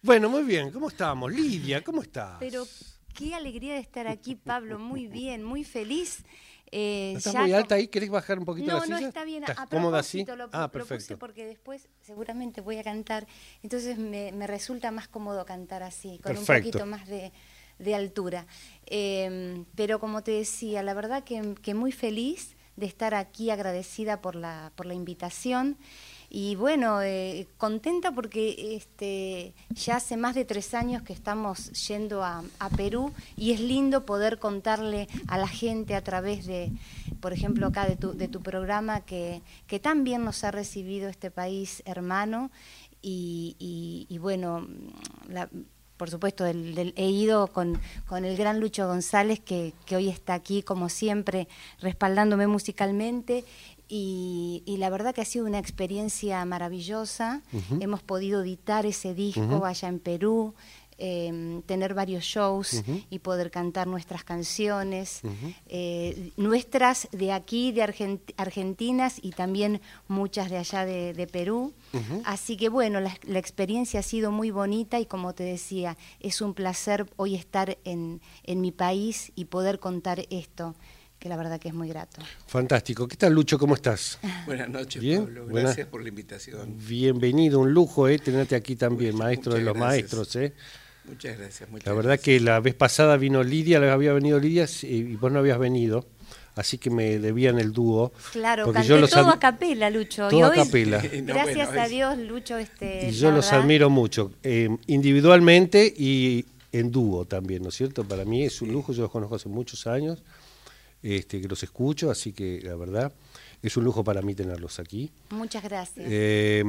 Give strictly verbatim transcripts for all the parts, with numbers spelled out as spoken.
Bueno, muy bien, ¿cómo estamos? Lidia, ¿cómo estás? Pero qué alegría de estar aquí, Pablo, muy bien, muy feliz. Eh, ¿Estás ya muy con- alta ahí? ¿Querés bajar un poquito No, la silla? no, está bien. ¿Estás A cómoda así? propósito, lo, Ah, lo puse perfecto. porque después seguramente voy a cantar, entonces me, me resulta más cómodo cantar así, con Perfecto. un poquito más de, de altura. Eh, pero como te decía, la verdad que, que muy feliz de estar aquí, agradecida por la, por la invitación. Y bueno, eh, contenta porque este, ya hace más de tres años que estamos yendo a, a Perú y es lindo poder contarle a la gente a través de, por ejemplo, acá de tu, de tu programa, que, que tan bien nos ha recibido este país hermano. Y, y, y bueno, la, por supuesto, del, del, he ido con, con el gran Lucho González, que, que hoy está aquí, como siempre, respaldándome musicalmente. Y, y la verdad que ha sido una experiencia maravillosa. Uh-huh. Hemos podido editar ese disco uh-huh. allá en Perú, eh, tener varios shows uh-huh. y poder cantar nuestras canciones, uh-huh. eh, nuestras de aquí, de Argent- Argentinas y también muchas de allá de, de Perú. Uh-huh. Así que bueno, la, la experiencia ha sido muy bonita y como te decía, es un placer hoy estar en, en mi país y poder contar esto, que la verdad que es muy grato. Fantástico. ¿Qué tal, Lucho? ¿Cómo estás? Buenas noches, ¿Bien? Pablo. Buenas. Gracias por la invitación. Bienvenido, un lujo eh, tenerte aquí también, Muchas, maestro muchas de los gracias. maestros. Eh. Muchas gracias. Muchas la verdad gracias. que la vez pasada vino Lidia, había venido Lidia y vos no habías venido, así que me debían el dúo. Claro, porque canté yo los todo ad... a capela, Lucho. Todo y a hoy, capela. no, gracias bueno, a es... Dios, Lucho. Este, y yo los verdad... admiro mucho, eh, individualmente y en dúo también, ¿no es cierto? Para mí es un lujo, yo los conozco hace muchos años. Este, que los escucho, así que la verdad es un lujo para mí tenerlos aquí. Muchas gracias. Eh,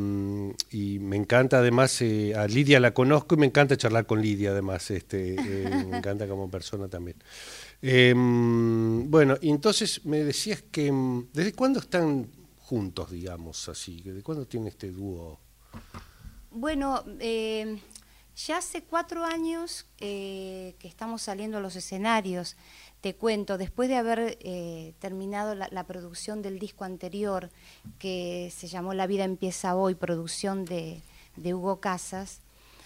y me encanta además, eh, a Lidia la conozco y me encanta charlar con Lidia además, este, eh, me encanta como persona también. Eh, bueno, y entonces me decías que, ¿desde cuándo están juntos, digamos así? ¿Desde cuándo tiene este dúo? Bueno, eh, ya hace cuatro años eh, que estamos saliendo a los escenarios. Te cuento, después de haber eh, terminado la, la producción del disco anterior, que se llamó La vida empieza hoy, producción de, de Hugo Casas,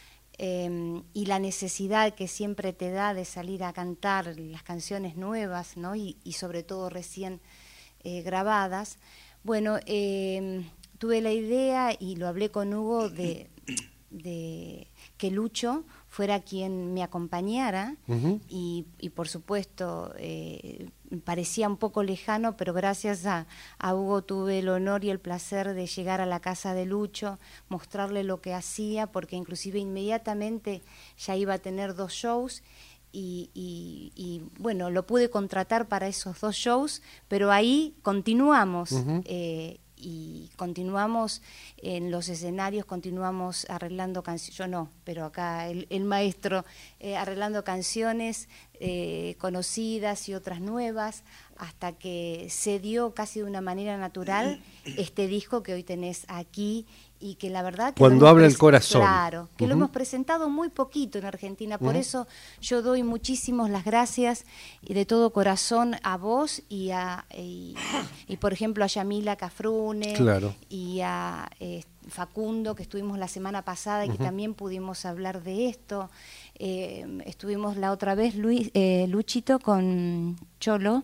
eh, y la necesidad que siempre te da de salir a cantar las canciones nuevas, ¿no? y, y sobre todo recién eh, grabadas, bueno, eh, tuve la idea y lo hablé con Hugo de, de que Lucho fuera quien me acompañara uh-huh. y, y por supuesto eh, parecía un poco lejano, pero gracias a, a Hugo tuve el honor y el placer de llegar a la casa de Lucho, mostrarle lo que hacía, porque inclusive inmediatamente ya iba a tener dos shows y, y, y bueno, lo pude contratar para esos dos shows, pero ahí continuamos uh-huh. eh, y continuamos en los escenarios, continuamos arreglando canciones, yo no, pero acá el, el maestro eh, arreglando canciones eh, conocidas y otras nuevas, hasta que se dio casi de una manera natural este disco que hoy tenés aquí y que la verdad que cuando habla el corazón, claro, que uh-huh. lo hemos presentado muy poquito en Argentina, por uh-huh. eso yo doy muchísimas las gracias y de todo corazón a vos y a y, y por ejemplo a Yamila Cafrune claro. y a eh, Facundo, que estuvimos la semana pasada y uh-huh. que también pudimos hablar de esto. Eh, estuvimos la otra vez, Luis, eh, Luchito, con Cholo,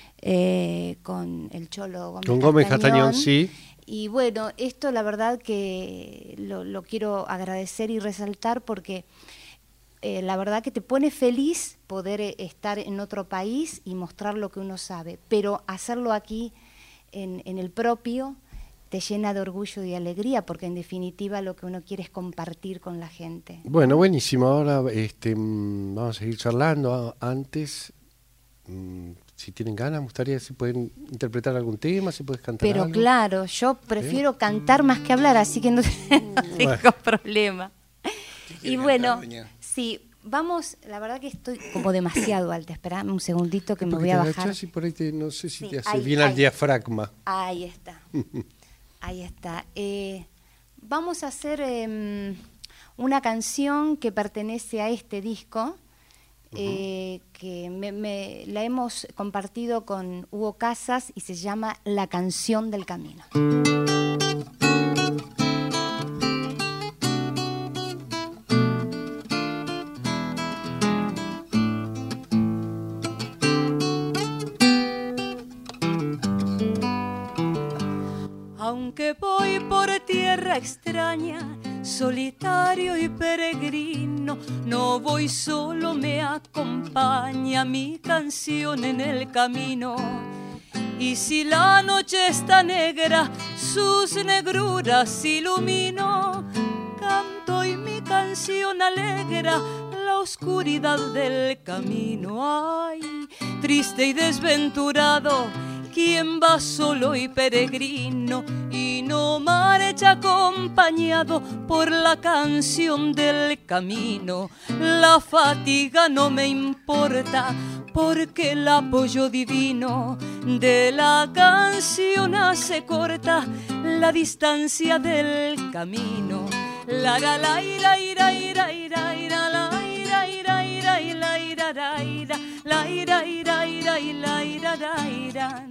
eh, con el Cholo Gómez con Gómez Castañón, Castañón, sí. Y bueno, esto la verdad que lo, lo quiero agradecer y resaltar porque eh, la verdad que te pone feliz poder estar en otro país y mostrar lo que uno sabe, pero hacerlo aquí en, en el propio te llena de orgullo y alegría, porque en definitiva lo que uno quiere es compartir con la gente. Bueno, buenísimo. Ahora este, vamos a seguir charlando. Antes, si tienen ganas, me gustaría si pueden interpretar algún tema, si puedes cantar Pero algo. claro, yo prefiero ¿Eh? cantar más que hablar, así que no tengo bueno. problema. Y bueno, cantar, sí, vamos, la verdad que estoy como demasiado alta. Esperame un segundito que me voy a bajar. Y por ahí te, no sé si sí, te hace ahí, bien ahí. al diafragma. Ahí está. Ahí está. Eh, vamos a hacer eh, una canción que pertenece a este disco, uh-huh. eh, que me, me, la hemos compartido con Hugo Casas y se llama La canción del camino. tierra extraña, solitario y peregrino, no voy solo, me acompaña mi canción en el camino. Y si la noche está negra, sus negruras ilumino, canto y mi canción alegra la oscuridad del camino. Ay, triste y desventurado, quien va solo y peregrino y no marcha acompañado por la canción del camino. La fatiga no me importa porque el apoyo divino de la canción hace corta la distancia del camino. La la la ira ira ira ira ira la ira ira ira ira ira la ira la ira ira ira ira ira la ira.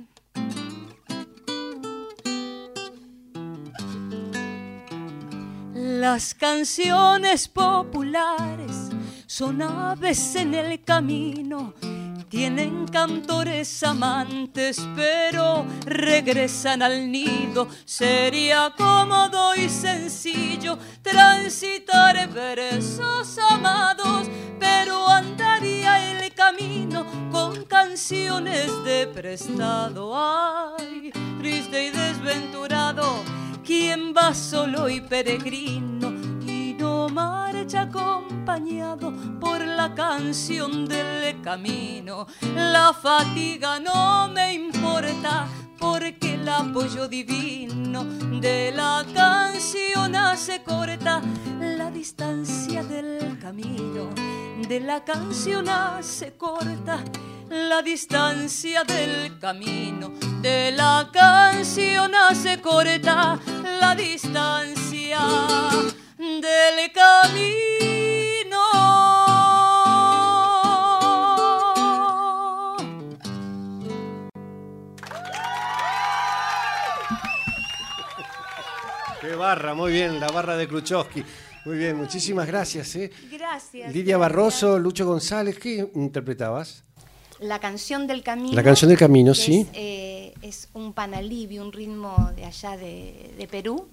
Las canciones populares son aves en el camino, tienen cantores amantes, pero regresan al nido. Sería cómodo y sencillo transitar versos amados, pero andaría el camino con canciones de prestado. Ay, triste y desventurado, quien va solo y peregrino y no marcha acompañado por la canción del camino. La fatiga no me importa porque el apoyo divino de la canción hace corta la distancia del camino. De la canción hace corta la distancia del camino. De la canción hace corta la distancia del camino. Qué barra, muy bien, la barra de Khrushchevsky. Muy bien, muchísimas gracias. ¿eh? Gracias. Lidia Barroso, Lucho González, ¿qué interpretabas? La canción del camino. La canción del camino, es, sí. Eh, es un panalivio, un ritmo de allá de, de Perú.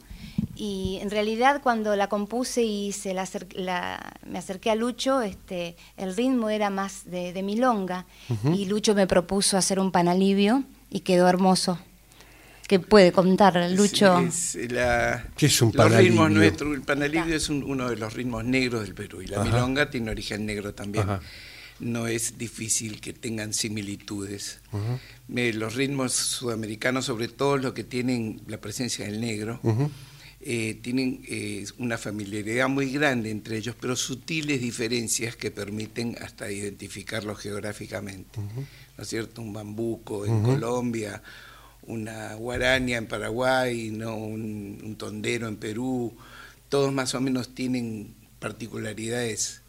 Y en realidad cuando la compuse y se la, acer la me acerqué a Lucho, este, el ritmo era más de, de milonga. Uh-huh. Y Lucho me propuso hacer un panalivio y quedó hermoso. ¿Qué puede contar, Lucho? Es, es la, ¿Qué es un los panalivio? ritmos nuestros. El panalivio es un, uno de los ritmos negros del Perú y la Ajá. milonga tiene origen negro también. Ajá. No es difícil que tengan similitudes. Uh-huh. eh, los ritmos sudamericanos, sobre todo los que tienen la presencia del negro, uh-huh. eh, tienen eh, una familiaridad muy grande entre ellos, pero sutiles diferencias que permiten hasta identificarlos geográficamente. Uh-huh. ¿No es cierto? Un bambuco en uh-huh. Colombia, una guarania en Paraguay, ¿no? un, un tondero en Perú, todos más o menos tienen particularidades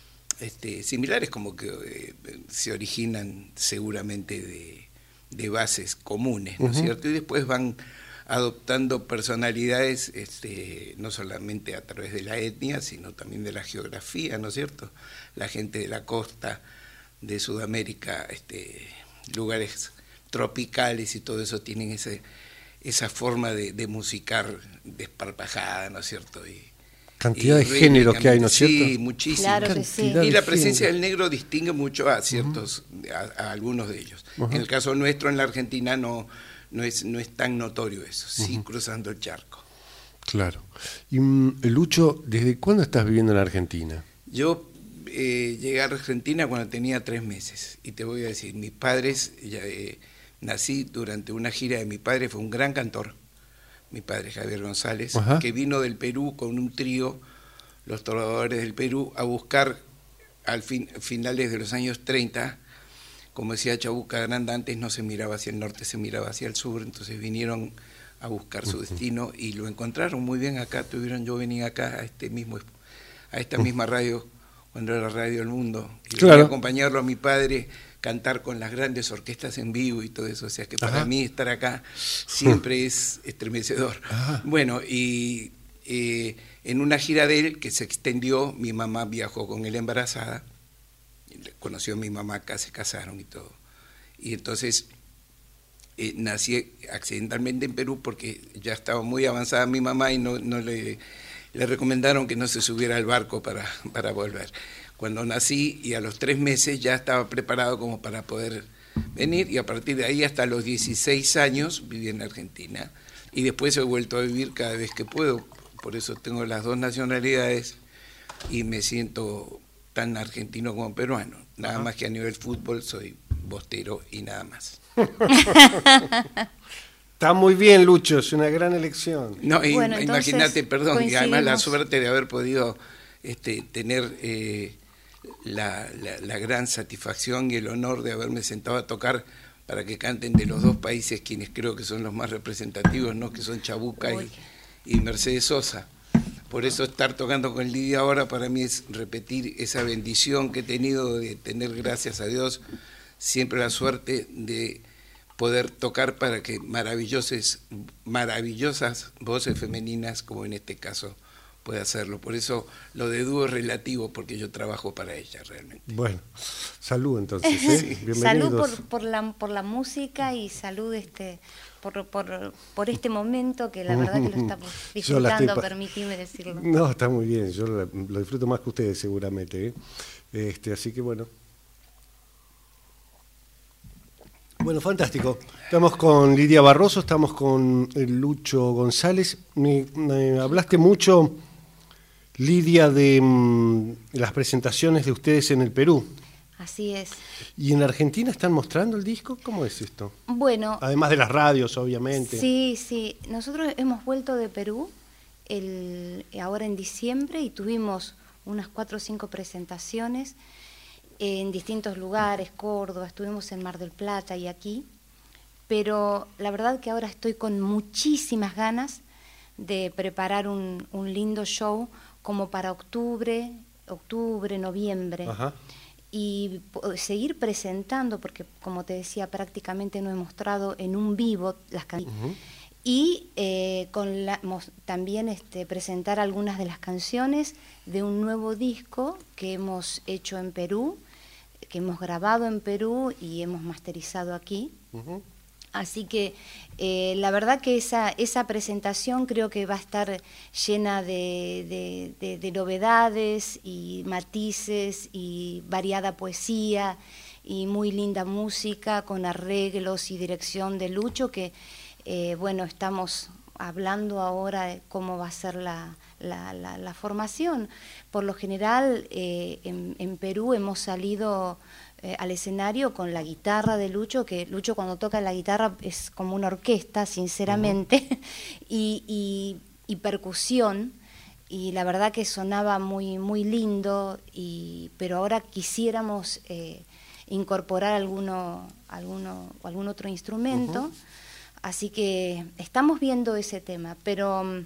este, similares, como que eh, se originan seguramente de, de bases comunes, ¿no es uh-huh. cierto? Y después van adoptando personalidades, este, no solamente a través de la etnia, sino también de la geografía, ¿no es cierto? La gente de la costa de Sudamérica, este, lugares tropicales y todo eso tienen ese, esa forma de, de musicar desparpajada, ¿no es cierto? Y, cantidad y de géneros que hay, ¿no es cierto? Sí, muchísimo. Claro que sí. Y la presencia del negro distingue mucho a ciertos, uh-huh. a, a algunos de ellos. Uh-huh. En el caso nuestro, en la Argentina, no, no, es, no es tan notorio eso, sí, uh-huh. cruzando el charco. Claro. Y Lucho, ¿desde cuándo estás viviendo en la Argentina? Yo eh, llegué a Argentina cuando tenía tres meses, y te voy a decir, mis padres, ya, eh, nací durante una gira de mi padre, fue un gran cantor, mi padre Javier González, Ajá. que vino del Perú con un trío, los trovadores del Perú, a buscar al fin, finales de los años treinta, como decía Chabuca Granda, antes no se miraba hacia el norte, se miraba hacia el sur, entonces vinieron a buscar su destino y lo encontraron muy bien acá, tuvieron, yo venía acá a este mismo, a esta misma radio, cuando era Radio El Mundo, y claro. acompañarlo a mi padre, cantar con las grandes orquestas en vivo y todo eso, o sea que para Ajá. mí estar acá siempre es estremecedor. Ajá. Bueno, y eh, en una gira de él que se extendió, mi mamá viajó con él embarazada, conoció a mi mamá acá, se casaron y todo, y entonces eh, nací accidentalmente en Perú porque ya estaba muy avanzada mi mamá y no, no le, le recomendaron que no se subiera al barco para, para volver. Cuando nací y a los tres meses ya estaba preparado como para poder venir, y a partir de ahí hasta los dieciséis años viví en Argentina y después he vuelto a vivir cada vez que puedo, por eso tengo las dos nacionalidades y me siento tan argentino como peruano, nada Ajá. más que a nivel fútbol soy bostero y nada más. Está muy bien, Lucho, es una gran elección. No, bueno, imagínate, perdón, y además la suerte de haber podido este, tener eh, la, la, la gran satisfacción y el honor de haberme sentado a tocar para que canten de los dos países quienes creo que son los más representativos, ¿no? Que son Chabuca y, y Mercedes Sosa. Por eso estar tocando con Lidia ahora para mí es repetir esa bendición que he tenido de tener, gracias a Dios, siempre la suerte de poder tocar para que maravillosas, maravillosas voces femeninas, como en este caso, pueda hacerlo. Por eso lo de dúo es relativo, porque yo trabajo para ella realmente. Bueno, salud entonces, ¿eh? Sí. Bienvenidos. Salud por, por, la, por la música y salud este por, por, por este momento que la verdad que lo estamos disfrutando, pa- permíteme decirlo. No, está muy bien, yo lo, lo disfruto más que ustedes seguramente, ¿eh? Este, así que bueno. Bueno, fantástico. Estamos con Lidia Barroso, estamos con Lucho González. Me, me hablaste mucho, Lidia, de mm, las presentaciones de ustedes en el Perú. Así es. ¿Y en Argentina están mostrando el disco? ¿Cómo es esto? Bueno. Además de las radios, obviamente. Sí, sí. Nosotros hemos vuelto de Perú el, ahora en diciembre y tuvimos unas cuatro o cinco presentaciones en distintos lugares, Córdoba, estuvimos en Mar del Plata y aquí, pero la verdad que ahora estoy con muchísimas ganas de preparar un, un lindo show como para octubre, octubre, noviembre. Ajá. Y seguir presentando, porque como te decía, prácticamente no he mostrado en un vivo las canciones. Uh-huh. Y eh, con la, mos, también este, presentar algunas de las canciones de un nuevo disco que hemos hecho en Perú, que hemos grabado en Perú y hemos masterizado aquí. Uh-huh. Así que eh, la verdad que esa, esa presentación creo que va a estar llena de, de, de, de novedades y matices y variada poesía y muy linda música con arreglos y dirección de Lucho, que eh, bueno, estamos hablando ahora de cómo va a ser la, la, la, la formación. Por lo general eh, en, en Perú hemos salido Eh, al escenario con la guitarra de Lucho, que Lucho cuando toca la guitarra es como una orquesta, sinceramente, uh-huh. y, y, y percusión, y la verdad que sonaba muy, muy lindo, y, pero ahora quisiéramos eh, incorporar alguno, alguno, algún otro instrumento, uh-huh. así que estamos viendo ese tema, pero...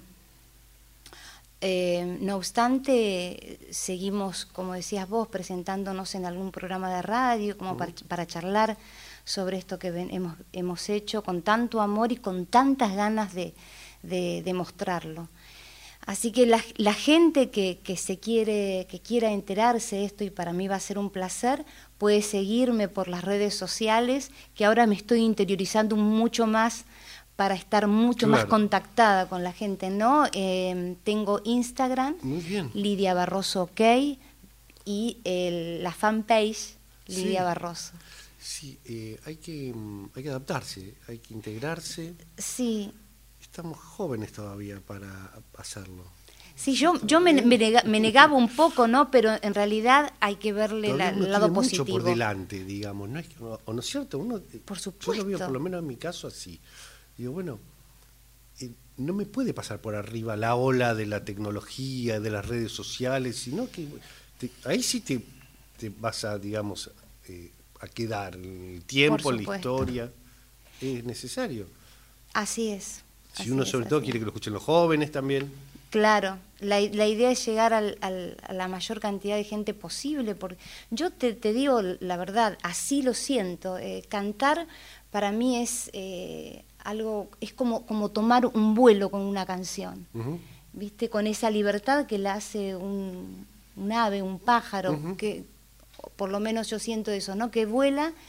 Eh, no obstante, seguimos, como decías vos, presentándonos en algún programa de radio, como uh-huh. para, para charlar sobre esto que ven, hemos, hemos hecho con tanto amor y con tantas ganas de, de, de mostrarlo. Así que la, la gente que, que, se quiere, que quiera enterarse de esto, y para mí va a ser un placer, puede seguirme por las redes sociales, que ahora me estoy interiorizando mucho más para estar mucho claro. más contactada con la gente, ¿no? Eh, tengo Instagram, muy bien. Lidia Barroso OK, y el, la fanpage Lidia sí. Barroso. Sí, eh, hay que hay que adaptarse, hay que integrarse. Sí. Estamos jóvenes todavía para hacerlo. Sí, yo, yo me, me, nega, me negaba un poco, ¿no? Pero en realidad hay que verle la, el lado positivo. Mucho por delante, digamos, ¿no es, o no es cierto? Uno, por supuesto. Yo lo veo, por lo menos en mi caso, así. Digo, bueno, eh, no me puede pasar por arriba la ola de la tecnología, de las redes sociales, sino que te, ahí sí te, te vas a, digamos, eh, a quedar. El tiempo, la historia, es necesario. Así es. Si así uno es, sobre todo quiere que lo escuchen los jóvenes también. Claro, la, la idea es llegar al, al, a la mayor cantidad de gente posible, porque yo te, te digo la verdad, así lo siento, eh, cantar para mí es... Eh, algo, es como, como tomar un vuelo con una canción, uh-huh. ¿viste? Con esa libertad que la hace un, un ave, un pájaro, uh-huh. que por lo menos yo siento eso, ¿no? Que vuela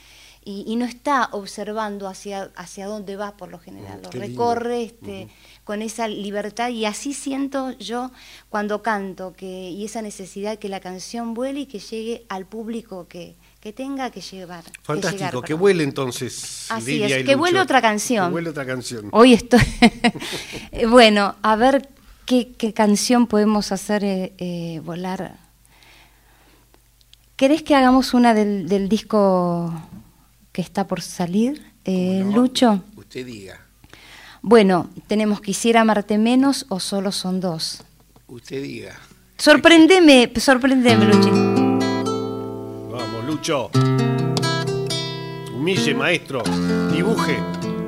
y, y no está observando hacia, hacia dónde va por lo general, lo Qué recorre lindo. este, Ujú. con esa libertad, y así siento yo cuando canto, que, y esa necesidad que la canción vuele y que llegue al público que, que tenga que llevar. Fantástico, que, llegar, que perdón. vuele entonces. Así Lidia es, y que Lucho. vuele otra canción. Que vuele otra canción. Hoy estoy... Bueno, a ver qué, qué canción podemos hacer eh, eh, volar. ¿Querés que hagamos una del, del disco que está por salir, eh, No, Lucho? Usted diga. Bueno, tenemos Quisiera amarte menos o Solo son dos. Usted diga. Sorprendeme, sorprendeme, Luchín. Vamos, Lucho. Humille, maestro. Dibuje.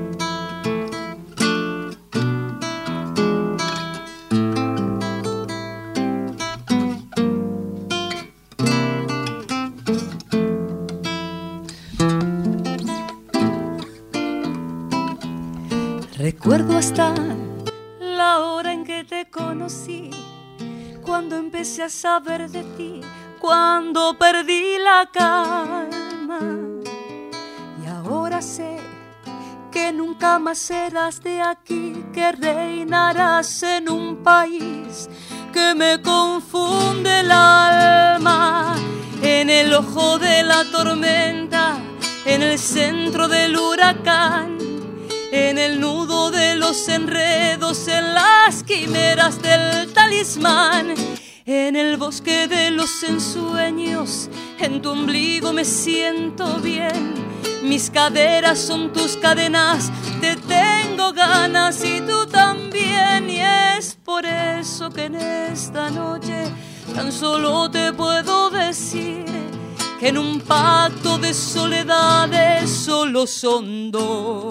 Recuerdo hasta la hora en que te conocí, cuando empecé a saber de ti, cuando perdí la calma. Y ahora sé que nunca más serás de aquí, que reinarás en un país que me confunde el alma. En el ojo de la tormenta, en el centro del huracán, en el nudo de los enredos, en las quimeras del talismán, en el bosque de los ensueños, en tu ombligo me siento bien. Mis caderas son tus cadenas, te tengo ganas y tú también. Y es por eso que en esta noche tan solo te puedo decir que en un pacto de soledades solo son dos.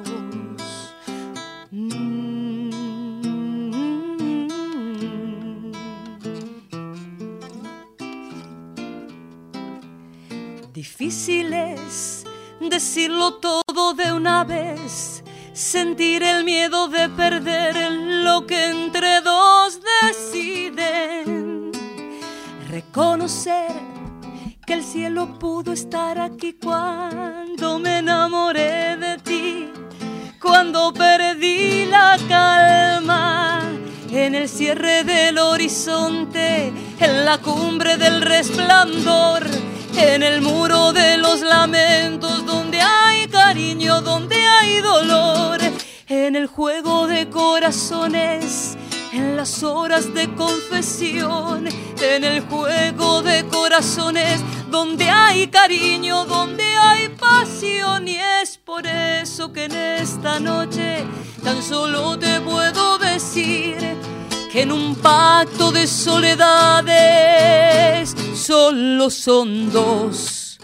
Difícil es decirlo todo de una vez, sentir el miedo de perder lo que entre dos deciden, reconocer que el cielo pudo estar aquí cuando me enamoré de ti, cuando perdí la calma, en el cierre del horizonte, en la cumbre del resplandor, en el muro de los lamentos, donde hay cariño, donde hay dolor, en el juego de corazones, en las horas de confesión, en el juego de corazones, donde hay cariño, donde hay pasión. Y es por eso que en esta noche tan solo te puedo decir que en un pacto de soledades solo son dos.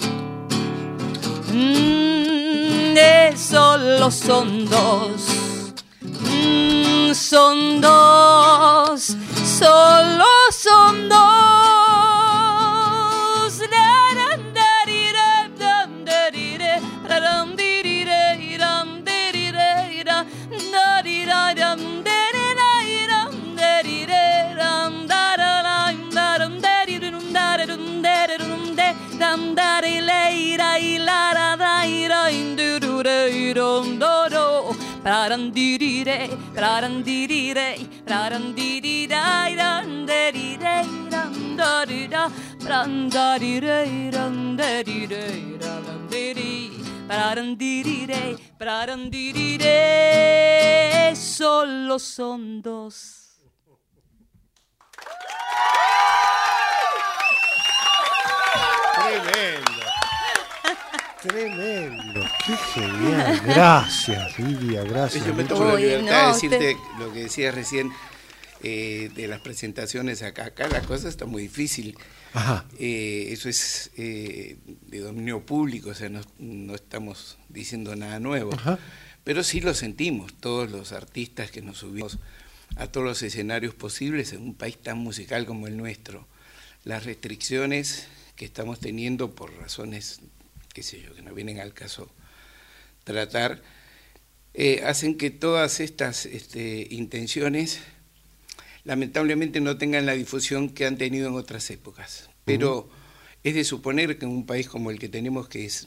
Mm, eh, solo son dos. Mm, son dos. Solo son dos. Prarandirire, prarandirire, prarandirirei, randerirei, randarira, prandarirei, randerirei, randeri, prarandirire, prarandirire, solo son dos. Tremendo. Tremendo. Qué genial. Gracias, Lidia, gracias. Yo me Lucho. tomo la Oye, libertad no, de decirte lo que decías recién eh, de las presentaciones acá. Acá la cosa está muy difícil. Ajá. Eh, eso es eh, de dominio público, o sea, no, no estamos diciendo nada nuevo. Ajá. Pero sí lo sentimos, todos los artistas que nos subimos a todos los escenarios posibles en un país tan musical como el nuestro. Las restricciones que estamos teniendo por razones, qué sé yo, que no vienen al caso tratar, eh, hacen que todas estas este, intenciones lamentablemente no tengan la difusión que han tenido en otras épocas. Pero uh-huh. es de suponer que en un país como el que tenemos, que es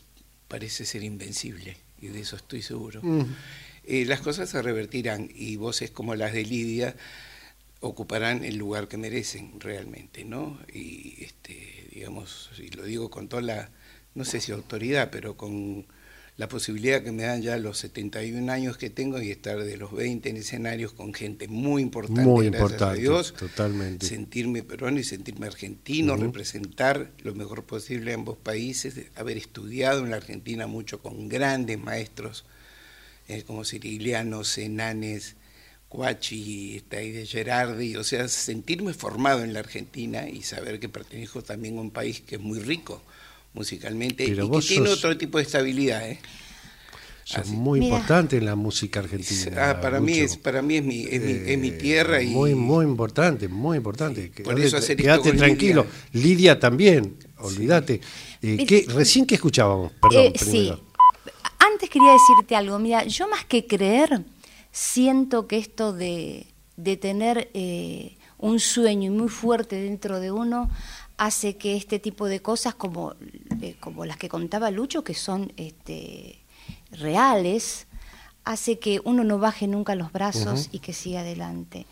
parece ser invencible, y de eso estoy seguro. Mm. Eh, las cosas se revertirán y voces como las de Lidia ocuparán el lugar que merecen realmente, ¿no? Y este, digamos, y lo digo con toda la, no sé si autoridad, pero con la posibilidad que me dan ya los setenta y un años que tengo y estar de los veinte en escenarios con gente muy importante, muy gracias importante, a Dios, totalmente. Sentirme peruano y sentirme argentino, uh-huh. representar lo mejor posible a ambos países, haber estudiado en la Argentina mucho con grandes maestros eh, como Cirigliano, Senanes, Guachi, de Gerardi, o sea, sentirme formado en la Argentina y saber que pertenezco también a un país que es muy rico musicalmente Pero y que tiene sos, otro tipo de estabilidad, ¿eh? Sos muy Mira. importante en la música argentina. Ah, para mí es para mí es mi es, eh, mi, es mi tierra y muy muy importante, muy importante. Sí, por eso hacer Quédate esto tranquilo. Lidia, Lidia también, olvídate. Sí. Eh, ¿qué, recién que escuchábamos, perdón, eh, sí. Antes quería decirte algo. Mira, yo más que creer siento que esto de de tener eh, un sueño muy fuerte dentro de uno hace que este tipo de cosas como, eh, como las que contaba Lucho, que son este, reales, hace que uno no baje nunca los brazos uh-huh. y que siga adelante.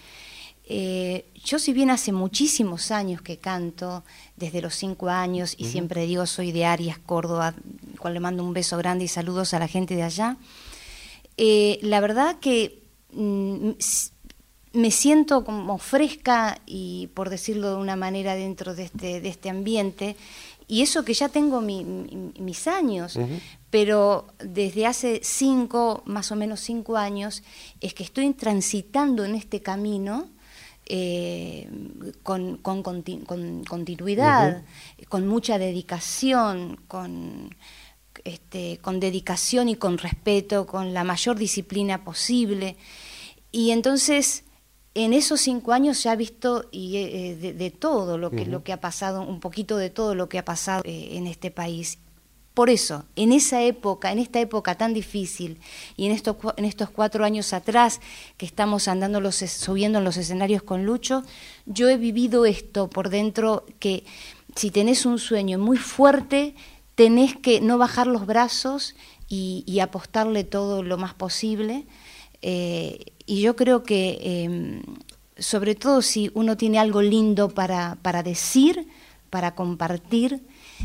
Eh, yo si bien hace muchísimos años que canto, desde los cinco años, y uh-huh. siempre digo soy de Arias, Córdoba, cual le mando un beso grande y saludos a la gente de allá, eh, la verdad que mm, me siento como fresca y, por decirlo de una manera, dentro de este, de este ambiente, y eso que ya tengo mi, mi, mis años, uh-huh. pero desde hace cinco, más o menos cinco años, es que estoy transitando en este camino eh, con, con, conti- con continuidad, uh-huh. con mucha dedicación, con, este, con dedicación y con respeto, con la mayor disciplina posible, y entonces en esos cinco años ya he visto y, eh, de, de todo lo que, uh-huh. lo que ha pasado, un poquito de todo lo que ha pasado eh, en este país. Por eso, en esa época, en esta época tan difícil, y en estos, en estos cuatro años atrás que estamos andando los, subiendo en los escenarios con Lucho, yo he vivido esto por dentro, que si tenés un sueño muy fuerte, tenés que no bajar los brazos y, y apostarle todo lo más posible. Eh, y yo creo que, eh, sobre todo si uno tiene algo lindo para, para decir, para compartir,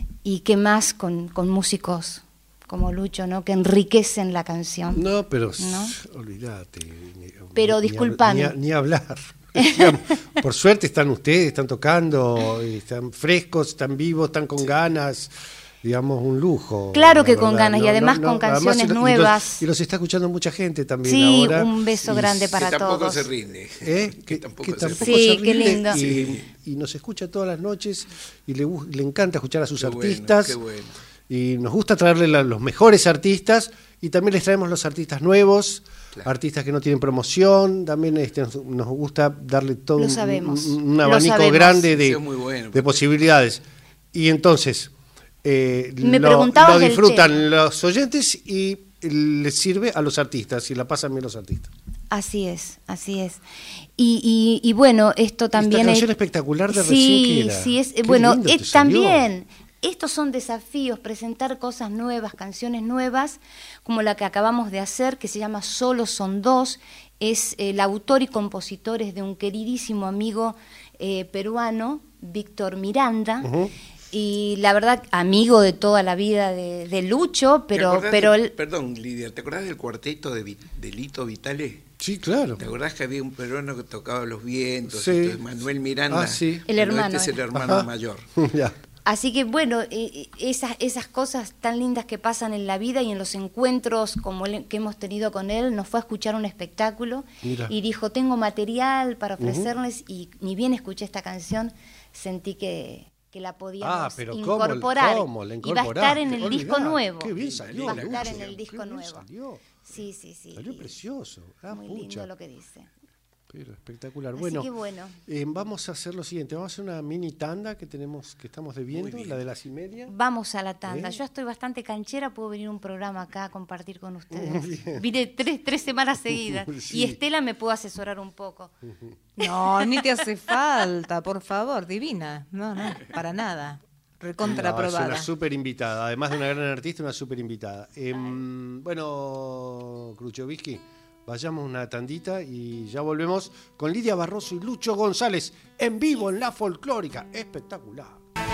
y qué más con, con músicos como Lucho, ¿no? Que enriquecen la canción. No, pero ¿no? olvídate. Pero ni, disculpame. Ni, ni hablar. Digamos, por suerte están ustedes, están tocando, están frescos, están vivos, están con ganas. Digamos, un lujo. Claro que con ganas, no, y además no, no, con canciones además, nuevas. Y los, y los está escuchando mucha gente también sí, ahora. Sí, un beso grande para que tampoco todos. Se rinde. ¿Eh? Que, que tampoco, que tampoco se, se sí, rinde. Qué lindo. Y, sí. y nos escucha todas las noches y le, le encanta escuchar a sus qué artistas. Bueno, qué bueno. Y nos gusta traerle la, los mejores artistas, y también les traemos los artistas nuevos, claro. artistas que no tienen promoción. También este, nos, nos gusta darle todo un, un, un abanico grande de, bueno, de posibilidades. Y entonces... Eh, Me lo, lo disfrutan che. los oyentes y les sirve a los artistas y la pasan bien los artistas. Así es, así es. Y, y, y bueno, esto también... Esta canción es espectacular de sí, recién que era. Sí, es, Qué bueno, lindo es también... Estos son desafíos, presentar cosas nuevas, canciones nuevas, como la que acabamos de hacer, que se llama Solo son dos. Es el autor y compositor es de un queridísimo amigo eh, peruano, Víctor Miranda. Uh-huh. Y la verdad, amigo de toda la vida de, de Lucho, pero... pero de, él... Perdón, Lidia, ¿te acordás del cuarteto de, de Lito Vitale? Sí, claro. ¿Te acordás que había un peruano que tocaba los vientos? Sí. Entonces, Manuel Miranda. Ah, sí. El hermano. Este es el hermano Ajá. mayor. Ya. Así que bueno, eh, esas, esas cosas tan lindas que pasan en la vida y en los encuentros como el, que hemos tenido con él, nos fue a escuchar un espectáculo. Mira. Y dijo, tengo material para ofrecerles, uh-huh. y ni bien escuché esta canción, sentí que... que la podíamos ah, pero incorporar. ¿cómo, cómo la y va a estar en el Olvidá, disco nuevo. Qué bien salió. Va a estar Lucho, en el disco qué bien nuevo. Salió. Sí, sí, sí. Salió precioso. Ah, muy pucha. lindo lo que dice. Pero espectacular. Así bueno, que bueno. Eh, vamos a hacer lo siguiente. Vamos a hacer una mini tanda que tenemos, que estamos debiendo, la de las y media. Vamos a la tanda. ¿Eh? Yo estoy bastante canchera, puedo venir a un programa acá a compartir con ustedes. Vine tres, tres semanas seguidas. Sí. Y Estela me puede asesorar un poco. No, ni te hace falta, por favor, divina. No, no, para nada. Recontra No, es aprobada. una súper invitada, además de una gran artista, una súper invitada. Eh, bueno, Kruchovitsky, vayamos una tandita y ya volvemos con Lidia Barroso y Lucho González en vivo en La Folclórica. Espectacular.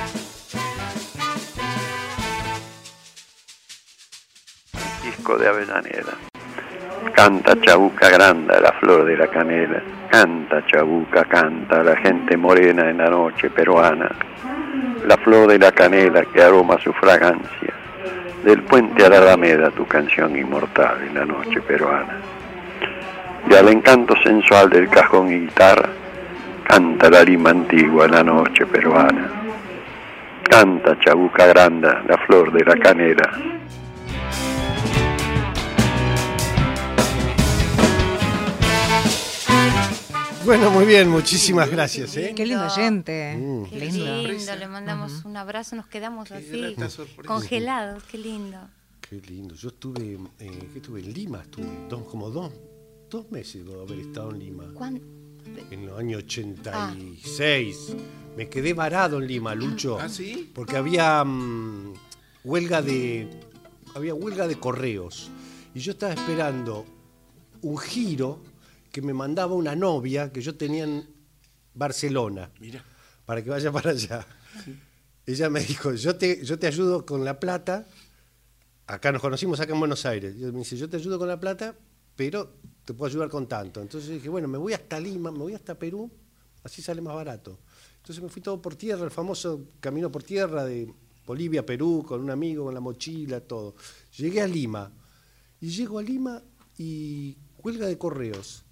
Disco de Avellaneda. Canta Chabuca Granda, la flor de la canela. Canta Chabuca, canta la gente morena en la noche peruana. La flor de la canela que aroma su fragancia. Del puente a la Alameda, tu canción inmortal en la noche peruana. Y al encanto sensual del cajón y guitarra, canta la Lima antigua en la noche peruana. Canta Chabuca Granda, la flor de la canela. Bueno, muy bien, muchísimas gracias. ¿eh? Qué lindo oyente. Mm. Qué Lindo. lindo, le mandamos uh-huh. un abrazo, nos quedamos Qué así, grata sorpresa. congelados, qué lindo. Qué lindo. Yo estuve, eh, ¿qué estuve en Lima, estuve dos, como dos, dos meses de haber estado en Lima. ¿Cuán- En los años ochenta y seis. Me quedé varado en Lima, Lucho. ¿Ah, sí? Porque había mm, huelga de había huelga de correos y yo estaba esperando un giro que me mandaba una novia que yo tenía en Barcelona. Mira. Para que vaya para allá. Sí. Ella me dijo, yo te, yo te ayudo con la plata. Acá nos conocimos acá en Buenos Aires. Yo me dice, yo te ayudo con la plata, pero te puedo ayudar con tanto. Entonces dije, bueno, me voy hasta Lima, me voy hasta Perú, así sale más barato. Entonces me fui todo por tierra, el famoso camino por tierra de Bolivia a Perú, con un amigo, con la mochila, todo. Llegué a Lima, y llego a Lima y huelga de correos.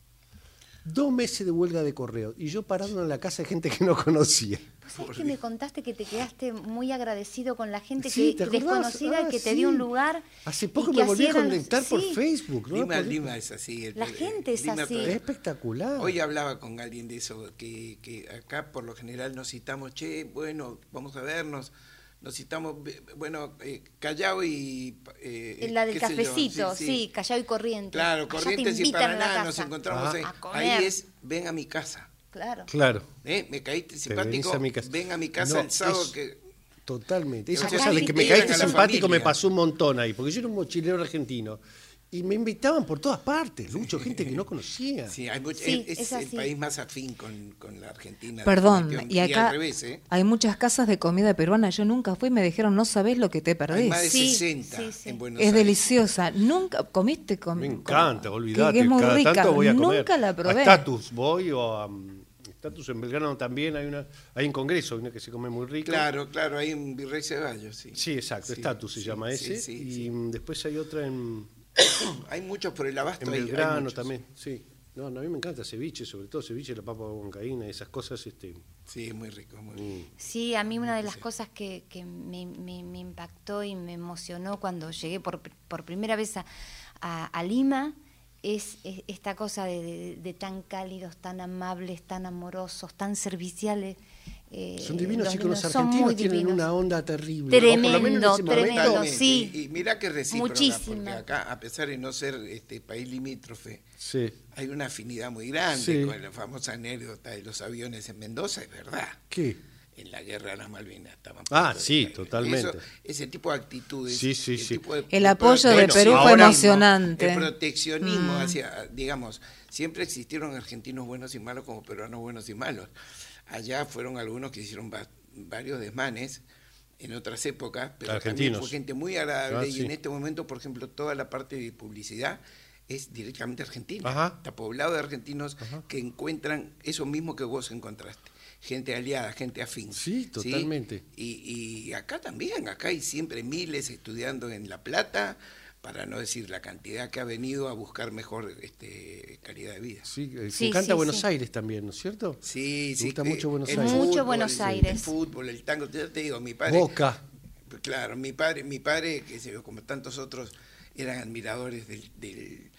Dos meses de huelga de correos, y yo parado en la casa de gente que no conocía. ¿Vos sabés que me contaste que te quedaste muy agradecido con la gente Sí, que ¿te acordás? desconocida Ah, que te sí. dio un lugar? Hace y poco que me volví a hacían- conectar por sí. Facebook, ¿no? Lima, Por- Lima es así. el- La gente es Lima así. todo- Es espectacular. Hoy hablaba con alguien de eso, que, que acá por lo general nos citamos, che, bueno, vamos a vernos, nos citamos, bueno, eh, Callao y... Eh, La del qué sé yo, cafecito, sí, Callao y Corrientes. Claro, Allá te Corrientes y invitan a la Paraná, nos casa. encontramos Ah. ahí. A comer. Ahí es, ven a mi casa. Claro. Claro. ¿Eh? Me caíste Te venís simpático, a mi casa. ven a mi casa No, el sábado es- que... Totalmente. Esa Acá cosa de sí que te me llevan caíste a la simpático me familia. pasó un montón ahí, porque yo era un mochilero argentino. Y me invitaban por todas partes, Lucho, gente que no conocía. Sí, hay mucho- Sí, es, es el así. país más afín con, con la Argentina. Perdón, definitivamente. y acá al revés, ¿eh? hay muchas casas de comida peruana. Yo nunca fui y me dijeron, no sabés lo que te Hay perdés. más de Sí, sesenta sí, sí. en Buenos Es Aires. deliciosa. Nunca comiste con. Me encanta, con- olvídate. Que, que es muy cada rica. tanto voy a comer. Nunca la probé. A Status voy o a um, Status en Belgrano también hay una, hay un congreso, una que se come muy rico. Claro, claro, hay un Virrey Ceballos, sí. Sí, exacto, Sí, Status se sí, llama sí, ese. sí, y sí. mm, después hay otra en, Hay muchos por el abasto. en hay- hay Belgrano muchos. también, sí. No, no, a mí me encanta ceviche, sobre todo ceviche, la papa huancaína, esas cosas. Este, Sí, es muy rico, muy rico. mm. Sí, a mí una de las cosas que, que me, me- me impactó y me emocionó cuando llegué por, por primera vez a, a- a Lima es, es esta cosa de, de- de tan cálidos, tan amables, tan amorosos, tan serviciales. eh, Son divinos, sí, que los limeños son argentinos muy tienen divinos. una onda terrible. ¿no? Por lo menos en Tremendo, ese momento. tremendo. Totalmente. sí. Y, y mira que recíproca, Muchísima. porque acá, a pesar de no ser este país limítrofe, Sí. hay una afinidad muy grande Sí. con la famosa anécdota de los aviones en Mendoza, es verdad. ¿Qué? En la guerra de las Malvinas estaban. Ah, puestos sí, de- totalmente. eso- ese tipo de actitudes. Sí, sí, el sí. tipo de- El apoyo de bueno, Perú fue ahora mismo, emocionante. El proteccionismo Mm. hacia, digamos, siempre existieron argentinos buenos y malos como peruanos buenos y malos. Allá fueron algunos que hicieron va- varios desmanes en otras épocas, pero también Argentinos. fue gente muy agradable Ah, y sí. en este momento, por ejemplo, toda la parte de publicidad es directamente argentina. Ajá. Está poblado de argentinos Ajá. que encuentran eso mismo que vos encontraste. Gente aliada, gente afín. Sí, totalmente. Y, y acá también, acá hay siempre miles estudiando en La Plata, para no decir la cantidad que ha venido a buscar mejor este, calidad de vida. Sí, eh, Sí, me encanta sí, Buenos sí. Aires también, ¿no es cierto? Sí, Me sí. gusta que mucho Buenos el Aires. Mucho fútbol, Buenos el- Aires. El fútbol, el tango, ya te digo, mi padre... Boca. Claro, mi padre, mi padre, que se ve como tantos otros, eran admiradores del, del,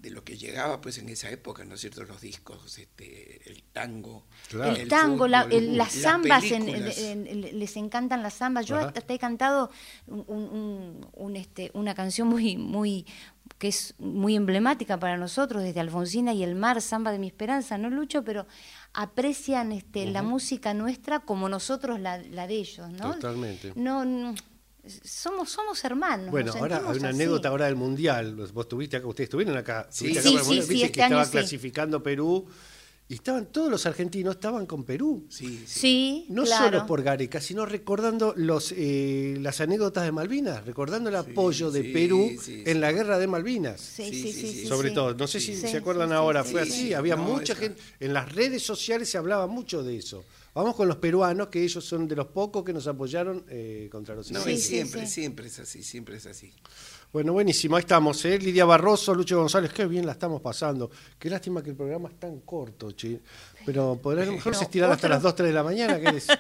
de lo que llegaba pues en esa época, ¿no es cierto? Los discos, este, el tango, claro. el, el tango, fútbol, la, el, las zambas, en, en, en, les encantan las zambas. Yo Ajá. hasta he cantado un, un, un, este, una canción muy, muy que es muy emblemática para nosotros, desde Alfonsina y el mar, Zamba de mi esperanza, ¿no, Lucho? Pero aprecian este, uh-huh. la música nuestra como nosotros la, la de ellos, ¿no? Totalmente. No, no somos somos hermanos. Bueno, ahora hay una así. anécdota ahora del Mundial. Vos tuviste acá, ustedes estuvieron acá. Sí, acá sí, para sí, el sí, sí, este que estaba año clasificando sí. Perú. Y estaban todos los argentinos, estaban con Perú. Sí, sí. sí no claro. solo por Gareca, sino recordando los eh, las anécdotas de Malvinas, recordando el apoyo sí, de Perú sí, sí, en sí. la guerra de Malvinas. Sí, sí, sí, sí, Sobre sí. todo, no sé si sí, se acuerdan sí, ahora, sí, fue sí, así, sí. había no, mucha esa. gente, en las redes sociales se hablaba mucho de eso. Vamos con los peruanos, que ellos son de los pocos que nos apoyaron eh, contra los ingleses. No, y sí, siempre, sí. siempre es así, siempre es así. Bueno, buenísimo, ahí estamos, ¿eh? Lidia Barroso, Lucho González, qué bien la estamos pasando. Qué lástima que el programa es tan corto, che. Pero podrá a lo mejor no, se estirar hasta las dos, tres de la mañana, ¿qué es?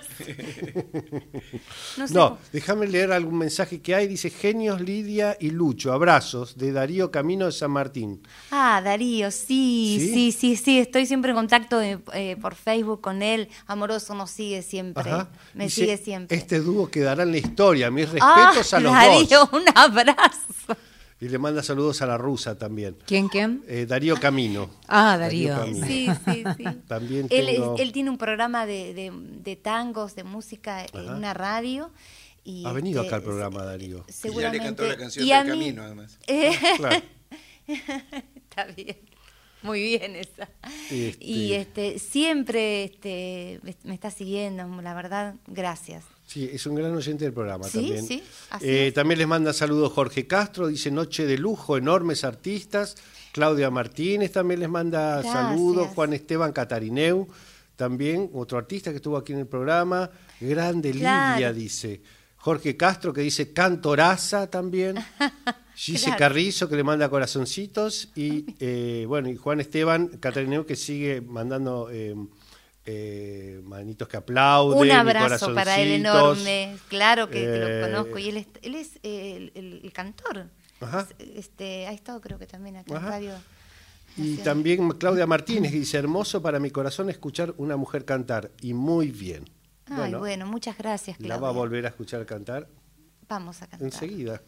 No, sé. No, déjame leer algún mensaje que hay, dice Genios, Lidia y Lucho, abrazos, de Darío Camino de San Martín. Ah, Darío, sí, sí, sí, sí, sí. estoy siempre en contacto eh, eh, por Facebook con él, amoroso nos sigue siempre, Ajá. me dice, sigue siempre. Este dúo quedará en la historia, mis respetos ah, a los Darío, dos. un abrazo. Y le manda saludos a la rusa también. ¿Quién, quién? Eh, Darío Camino. Ah, Darío. Darío Camino. Sí, sí, sí. También él, tengo... él tiene un programa de, de, de tangos, de música Ajá. en una radio. Y ha venido este, acá al programa, Darío. Seguramente. Y ya le cantó la canción del Camino, además. Eh, claro. Está bien. Muy bien esa. Este... Y este siempre este, me está siguiendo, la verdad, gracias. Sí, es un gran oyente del programa sí, también. Sí, así eh, es. También les manda saludos Jorge Castro, dice noche de lujo, enormes artistas. Claudia Martínez también les manda Gracias. saludos. Juan Esteban Catarineu, también otro artista que estuvo aquí en el programa. Grande claro. Lidia, dice. Jorge Castro, que dice Cantoraza también. Gise claro. Carrizo, que le manda corazoncitos. Y eh, bueno, y Juan Esteban Catarineu, que sigue mandando... Eh, Eh, manitos que aplauden. Un abrazo para él enorme, claro que, eh, que lo conozco. Y él es, él es eh, el, el, el cantor. Ajá. Este, ha estado creo que también acá Ajá. en Radio Y también Claudia Martínez dice, hermoso para mi corazón escuchar una mujer cantar. Y muy bien. Ay, bueno, bueno muchas gracias, Claudia. ¿La va a volver a escuchar cantar? Vamos a cantar. Enseguida.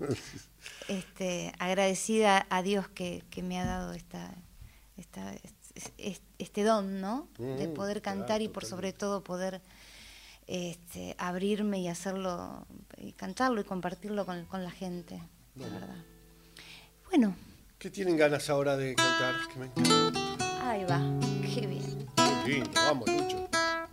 este, agradecida a Dios que, que me ha dado esta... esta este don, ¿no? Mm, de poder cantar claro, y por totalmente. Sobre todo poder este, abrirme y hacerlo, y cantarlo y compartirlo con, con la gente, bueno. la verdad. Bueno. ¿Qué tienen ganas ahora de cantar? Que me encanta. Ahí va, qué bien. Qué lindo, vamos, Lucho.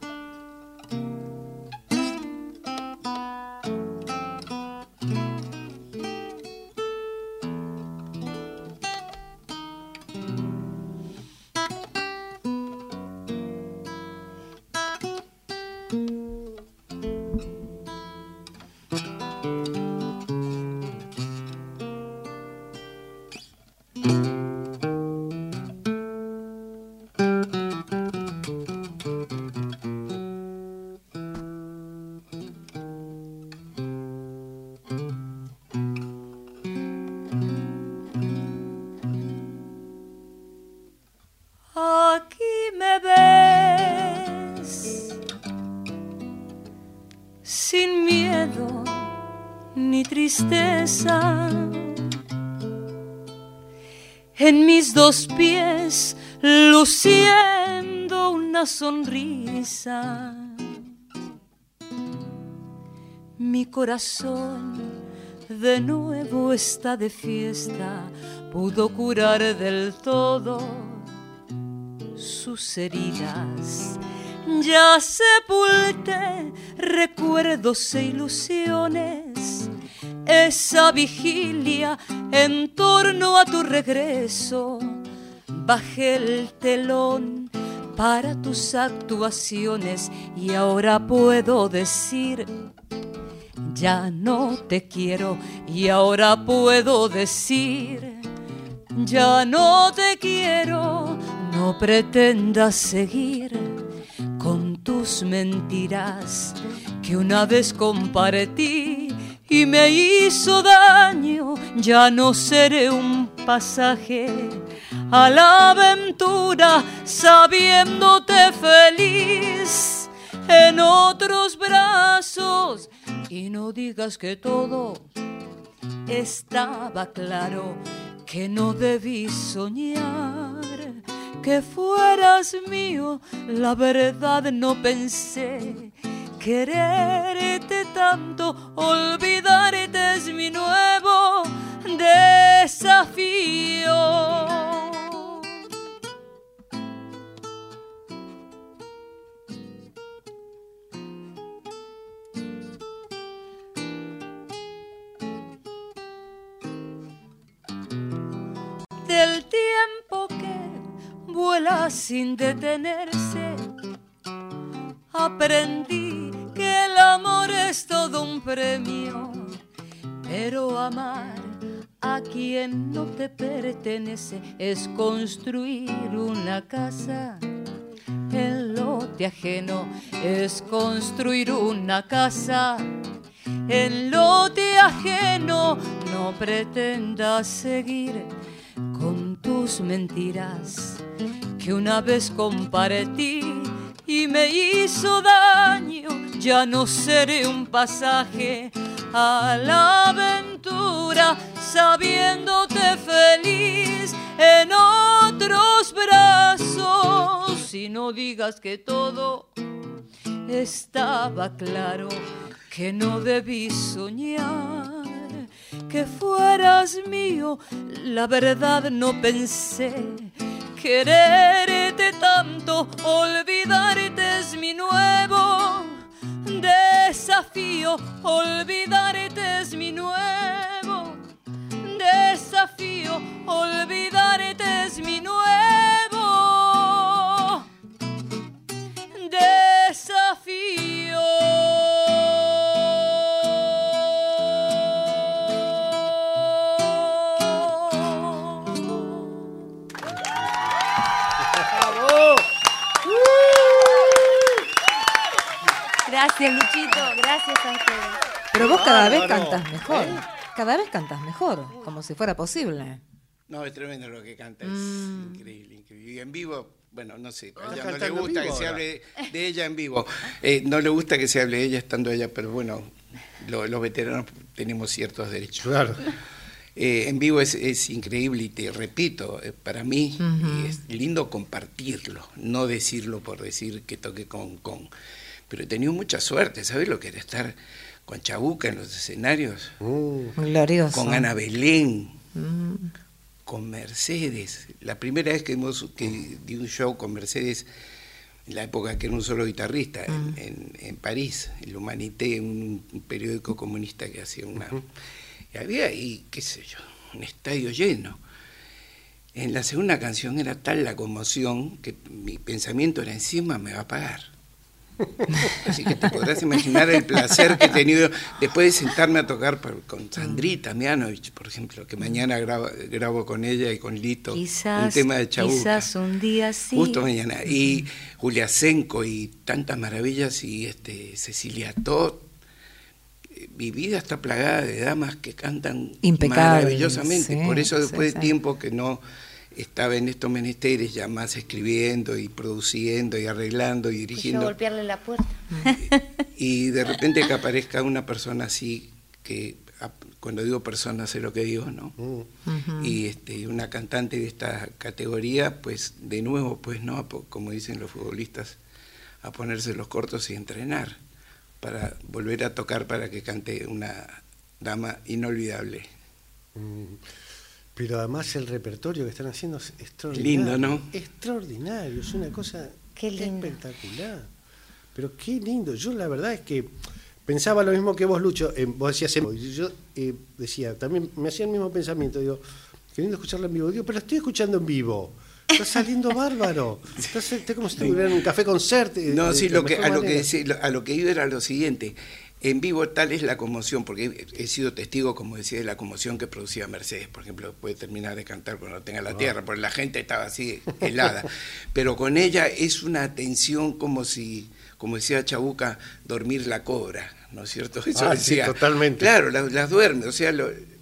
En mis dos pies luciendo una sonrisa, mi corazón de nuevo está de fiesta, pudo curar del todo sus heridas. Ya sepulté recuerdos e ilusiones, esa vigilia en torno a tu regreso. Bajé el telón para tus actuaciones y ahora puedo decir, ya no te quiero. Y ahora puedo decir, ya no te quiero. No pretendas seguir con tus mentiras que una vez compartí y me hizo daño. Ya no seré un pasaje a la aventura sabiéndote feliz en otros brazos. Y no digas que todo estaba claro, que no debí soñar que fueras mío. La verdad no pensé quererte tanto, olvidarte es mi nuevo desafío. Del tiempo que vuela sin detenerse, aprendí que el amor es todo un premio, pero amar a quien no te pertenece es construir una casa en lote ajeno, es construir una casa en lote ajeno. No pretendas seguir con tus mentiras, que una vez compartí y me hizo daño. Ya no seré un pasaje a la aventura, sabiéndote feliz en otros brazos. Y no digas que todo estaba claro, que no debí soñar que fueras mío. La verdad no pensé quererte tanto, olvidarte es mi nuevo desafío. Olvidarte es mi nuevo desafío. Olvidarte es mi nuevo desafío. Gracias, Luchito, gracias a ustedes. Pero vos cada vez Bárbaro. cantas mejor, ¿Eh? cada vez cantas mejor, como si fuera posible. No, es tremendo lo que canta, es Mm. increíble, increíble. Y en vivo, bueno, no sé, a Ah, ella no le cantando en gusta que vivo se ahora. hable de ella en vivo. Eh, no le gusta que se hable de ella estando allá, pero bueno, lo- los veteranos tenemos ciertos derechos. Claro. Eh, en vivo es, es increíble y te repito, eh, para mí Ujú. es lindo compartirlo, no decirlo por decir que toque con... con pero he tenido mucha suerte, ¿sabes lo que era estar con Chabuca en los escenarios? Mm. Glorioso. Con Ana Belén, Mm. con Mercedes. La primera vez que, hemos, que di un show con Mercedes, en la época que era un solo guitarrista, Mm. en, en, en París, en L'Humanité, un, un periódico comunista que hacía una... Y había ahí, qué sé yo, un estadio lleno. En la segunda canción era tal la conmoción que mi pensamiento era: encima me va a pagar. Así que te podrás imaginar el placer que he tenido después de sentarme a tocar por- con Sandrita Mianovich, por ejemplo, que mañana grabo, grabo con ella y con Lito Quizás, un tema de Chabuca. quizás un día sí. Justo mañana. Y Julia Senko y tantas maravillas, y este Cecilia Todd. Eh, Mi vida está plagada de damas que cantan Impecables, maravillosamente. sí, Por eso después sí, de sí. tiempo que no estaba en estos menesteres, ya más escribiendo y produciendo y arreglando y Y yo dirigiendo. golpearle la puerta. Y de repente que aparezca una persona así, que a- cuando digo persona sé lo que digo, ¿no? Mm. Ujú. Y este, una cantante de esta categoría, pues de nuevo, pues no, a po- como dicen los futbolistas, a ponerse los cortos y entrenar para volver a tocar, para que cante una dama inolvidable. Mm. Pero además el repertorio que están haciendo es extraordinario. Lindo, ¿no? Extraordinario, es una cosa Qué lindo. espectacular. Pero qué lindo. Yo la verdad es que pensaba lo mismo que vos, Lucho. Eh, vos decías, en vivo, y yo eh, decía, también me hacía el mismo pensamiento. Digo, qué lindo escucharla en vivo. Digo, pero la estoy escuchando en vivo. Está saliendo bárbaro. Está, está como si estuviera en un café concert. eh, No, de- sí, de lo la que, mejor a, lo que, manera. decía- a lo que iba era lo siguiente. En vivo tal es la conmoción, porque he, he sido testigo, como decía, de la conmoción que producía Mercedes. Por ejemplo, puede terminar de cantar cuando no tenga la tierra, porque la gente estaba así helada. Pero con ella es una atención como si, como decía Chabuca, dormir la cobra, ¿no es cierto? Eso Ah, sí, decía. totalmente. Claro, las, las duerme, o sea, lo-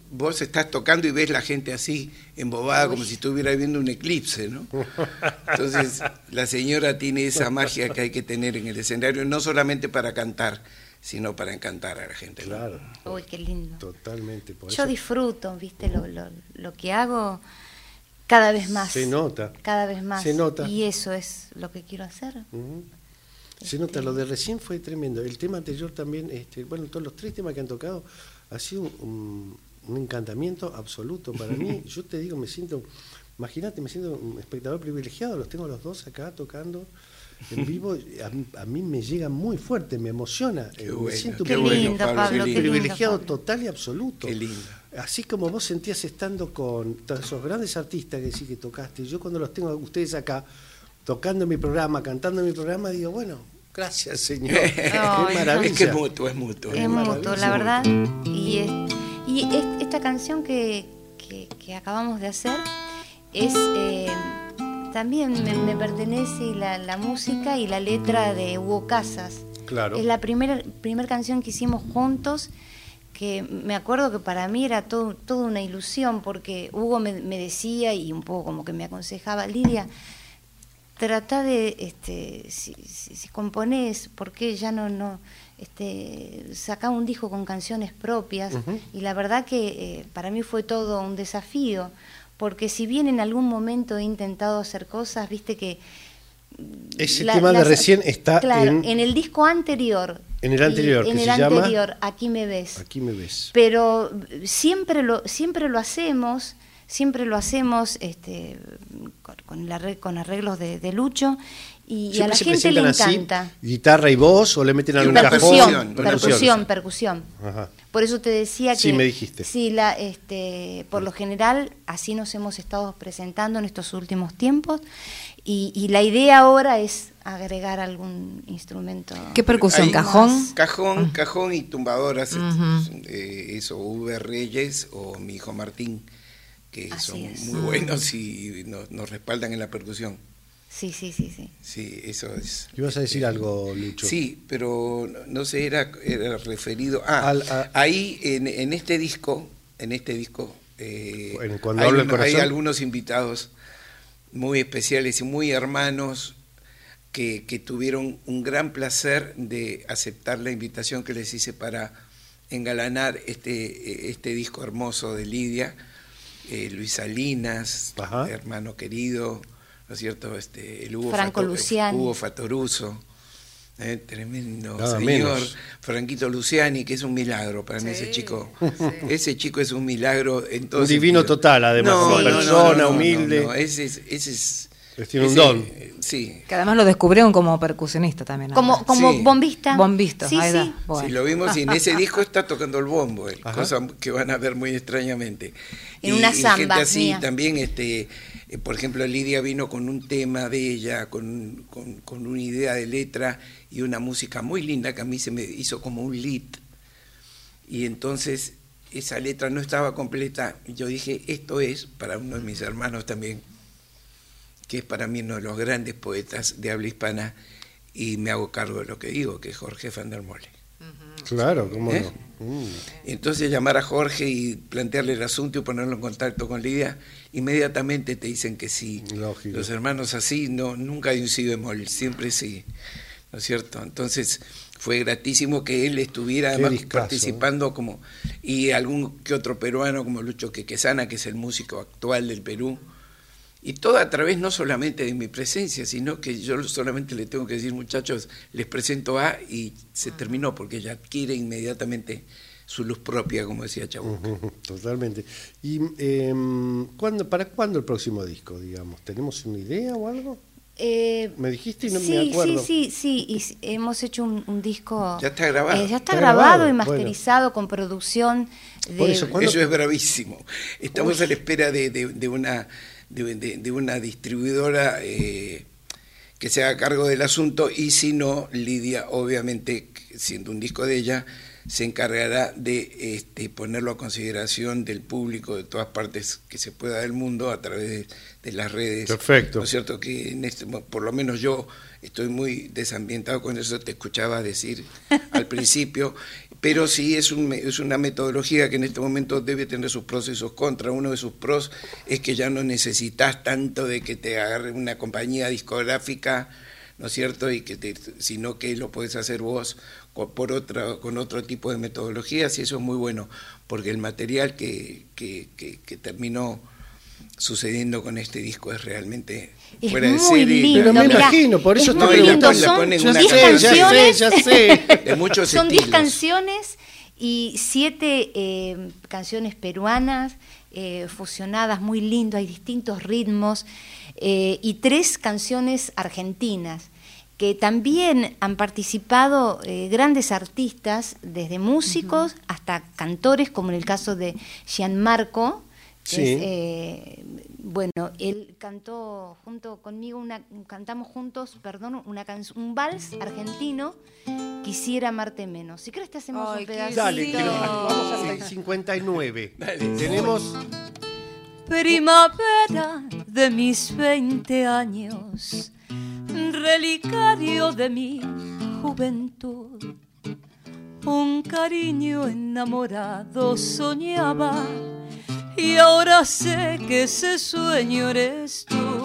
vos estás tocando y ves la gente así, embobada, como si estuviera viendo un eclipse, ¿no? Entonces, la señora tiene esa magia que hay que tener en el escenario, no solamente para cantar, sino para encantar a la gente. Claro. Uy, qué lindo. Totalmente. Por Yo eso disfruto, viste, lo, lo, lo que hago cada vez más. se nota. Cada vez más. Se nota. Y eso es lo que quiero hacer. Ujú. Se Este- nota, lo de recién fue tremendo. El tema anterior también, este, bueno, todos los tres temas que han tocado, ha sido un, un encantamiento absoluto para mí. Yo te digo, me siento, imagínate, me siento un espectador privilegiado, los tengo los dos acá tocando en vivo, a, mí- a mí me llega muy fuerte, me emociona. Qué eh, bueno, me siento Qué qué bueno, lindo, Pablo, Pablo, qué qué lindo, privilegiado Pablo. total y absoluto. Qué lindo. Así como vos sentías estando con todos esos grandes artistas que sí que tocaste, yo cuando los tengo a ustedes acá, tocando mi programa, cantando mi programa, digo, bueno, gracias señor, qué Ay, maravilla. Es que es mutuo, es mutuo. Es Es mutuo, maravilloso. la verdad. Y, es- y es- esta canción que, que- que acabamos de hacer es eh, también me, me pertenece la, la música y la letra de Hugo Casas. Claro. Es la primera primer canción que hicimos juntos, que me acuerdo que para mí era todo, toda una ilusión, porque Hugo me, me decía, y un poco como que me aconsejaba, Lidia, trata de, este, si, si, si componés, ¿por qué ya no, no este, saca un disco con canciones propias? Ujú. Y la verdad que eh, para mí fue todo un desafío, porque si bien en algún momento he intentado hacer cosas, viste que... Ese la- tema de las- recién está claro, en, en el disco anterior. En el anterior, y en que el se llama anterior, Aquí me ves. Aquí me ves. Pero siempre lo, siempre lo hacemos, siempre lo hacemos este, con, con, la, con arreglos de, de Lucho, y, y a la Siempre se gente le presentan así, encanta. guitarra y voz, o le meten Y algún una cajón. Percusión, percusión, percusión, percusión. Ajá. Por eso te decía que Sí, me dijiste. sí, la, este, por lo general así nos hemos estado presentando en estos últimos tiempos, y, y la idea ahora es agregar algún instrumento. ¿Qué percusión? Ahí- ¿Cajón? Cajón, cajón y tumbadoras, Ujú. eh, eso, V. Reyes o mi hijo Martín, que Así son es. muy buenos y nos, nos respaldan en la percusión. Sí, sí, sí, sí. Sí, eso es. ¿Ibas a decir algo, Lucho? Sí, pero no, no sé, era, era referido. Ah, Al- a- ahí en, en este disco, en este disco, eh, En Cuando hay, habla el un- hay corazón. algunos invitados muy especiales y muy hermanos que, que tuvieron un gran placer de aceptar la invitación que les hice para engalanar este, este disco hermoso de Lidia. Eh, Luis Salinas, Ajá. hermano querido, ¿no es cierto? Este, el Hugo, Franco Fato- Luciani. Hugo Fatoruso, eh, tremendo Nada señor. menos. Franquito Luciani, que es un milagro para mí, ese chico. Ese chico es un milagro en todo Un divino sentido. total, además, como persona, humilde. no, ese es... Ese es Tiene un ese- don. Sí. Que además lo descubrieron como percusionista también. Como, ahora. como Sí. bombista. Bombista, Sí, ahí sí. da. Bueno. Sí, lo vimos y en ese disco está tocando el bombo, eh, Ajá. cosa que van a ver muy extrañamente. En y, una y samba gente así mía. también, este, eh, por ejemplo, Lidia vino con un tema de ella, con, con, con una idea de letra y una música muy linda que a mí se me hizo como un lead. Y entonces esa letra no estaba completa y yo dije, esto es para uno de mis hermanos también, que es para mí uno de los grandes poetas de habla hispana, y me hago cargo de lo que digo, que es Jorge van der Molle. Claro, cómo ¿Eh? no. Mm. Entonces llamar a Jorge y plantearle el asunto y ponerlo en contacto con Lidia, inmediatamente te dicen que sí. Lógico. Los hermanos así, no, nunca hay un si bemol, siempre sí, ¿no es cierto? Entonces fue gratísimo que él estuviera Qué además discazo, participando como, y algún que otro peruano como Lucho Quequesana, que es el músico actual del Perú, y todo a través no solamente de mi presencia, sino que yo solamente le tengo que decir, muchachos, les presento a, y se terminó, porque ella adquiere inmediatamente su luz propia, como decía Chabuca. Ujú, totalmente. ¿Y em, ¿cuándo, para cuándo el próximo disco, digamos? ¿Tenemos una idea o algo? Eh, Me dijiste y no sí, me acuerdo. Sí, sí, sí, y s- hemos hecho un, un disco... Ya está grabado. eh, ya está, Está grabado, grabado, y masterizado con producción de... Por eso, ¿cuándo? Eso es bravísimo. Estamos Uy. a la espera de, de, de una, de, de- de una distribuidora eh, que se haga cargo del asunto, y si no, Lidia, obviamente, siendo un disco de ella, se encargará de este, ponerlo a consideración del público de todas partes que se pueda del mundo a través de, de las redes. Perfecto. ¿No es cierto? Que en este, por lo menos yo estoy muy desambientado con eso, te escuchaba decir al principio, pero sí es, un, es una metodología que en este momento debe tener sus pros y sus contras. Uno de sus pros es que ya no necesitas tanto de que te agarre una compañía discográfica, ¿no es cierto? Y que te, sino que lo puedes hacer vos con, por otra, con otro tipo de metodologías, y eso es muy bueno, porque el material que, que, que, que terminó sucediendo con este disco es realmente es fuera de muy serie. lindo, Pero me mirá, imagino, por eso es está muy lindo. Son ya diez sé, ya sé, ya sé. De muchos Son diez estilos. canciones y siete eh, canciones peruanas eh, fusionadas, muy lindo, hay distintos ritmos, eh, y tres canciones argentinas, que también han participado eh, grandes artistas, desde músicos uh-huh. hasta cantores, como en el caso de Gianmarco, que sí. es, eh, bueno, él cantó junto conmigo, una, cantamos juntos, perdón, una canción, un vals argentino, Quisiera amarte menos. Si querés te hacemos Ay, un pedazo. Dale, que nos- vamos hasta el cincuenta y nueve. Dale. Tenemos... Primavera de mis veinte años, relicario de mi juventud, un cariño enamorado soñaba y ahora sé que ese sueño eres tú.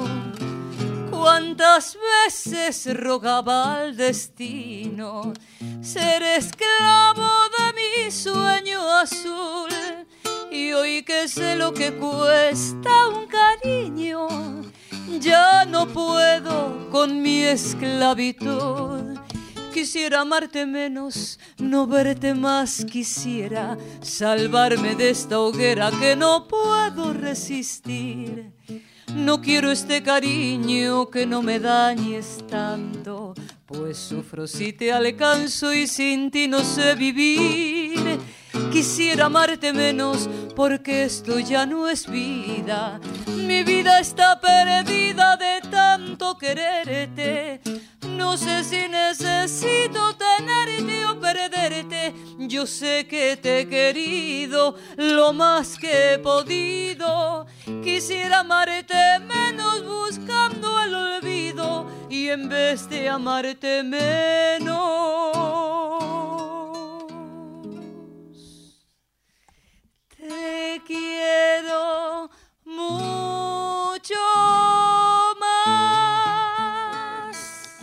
Cuántas veces rogaba al destino ser esclavo de mi sueño azul, y hoy que sé lo que cuesta un cariño, ya no puedo con mi esclavitud. Quisiera amarte menos, no verte más, quisiera salvarme de esta hoguera que no puedo resistir. No quiero este cariño, que no me dañes tanto, pues sufro si te alcanzo y sin ti no sé vivir. Quisiera amarte menos, porque esto ya no es vida. Mi vida está perdida de tanto quererte. No sé si necesito tenerte o perderte. Yo sé que te he querido lo más que he podido. Quisiera amarte menos buscando el olvido, y en vez de amarte menos, te quiero mucho más.